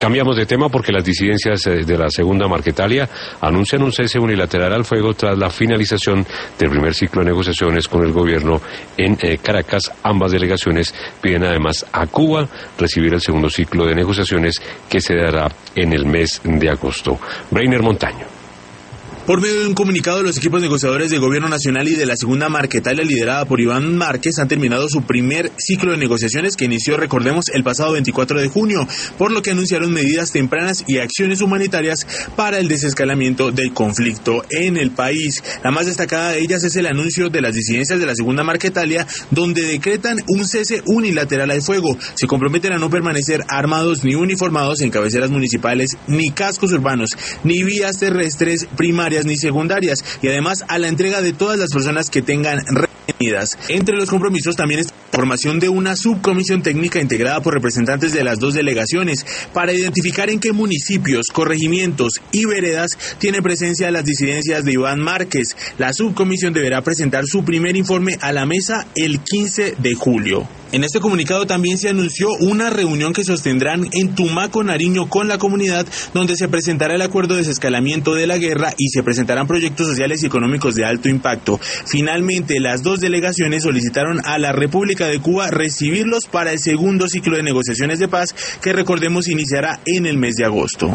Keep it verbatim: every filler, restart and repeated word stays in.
Cambiamos de tema porque las disidencias de la segunda Marquetalia anuncian un cese unilateral al fuego tras la finalización del primer ciclo de negociaciones con el gobierno en eh, Caracas. Ambas delegaciones piden además a Cuba recibir el segundo ciclo de negociaciones que se dará en el mes de agosto. Breiner Montaño. Por medio de un comunicado, los equipos negociadores del Gobierno Nacional y de la segunda Marquetalia, liderada por Iván Márquez, han terminado su primer ciclo de negociaciones que inició, recordemos, el pasado veinticuatro de junio, por lo que anunciaron medidas tempranas y acciones humanitarias para el desescalamiento del conflicto en el país. La más destacada de ellas es el anuncio de las disidencias de la segunda Marquetalia, donde decretan un cese unilateral al fuego. Se comprometen a no permanecer armados ni uniformados en cabeceras municipales, ni cascos urbanos, ni vías terrestres primarias ni secundarias, y además a la entrega de todas las personas que tengan retenidas. Entre los compromisos también está la formación de una subcomisión técnica integrada por representantes de las dos delegaciones para identificar en qué municipios, corregimientos y veredas tienen presencia las disidencias de Iván Márquez. La subcomisión deberá presentar su primer informe a la mesa el quince de julio. En este comunicado también se anunció una reunión que sostendrán en Tumaco, Nariño, con la comunidad, donde se presentará el acuerdo de desescalamiento de la guerra y se presentarán proyectos sociales y económicos de alto impacto. Finalmente, las dos delegaciones solicitaron a la República de Cuba recibirlos para el segundo ciclo de negociaciones de paz que, recordemos, iniciará en el mes de agosto.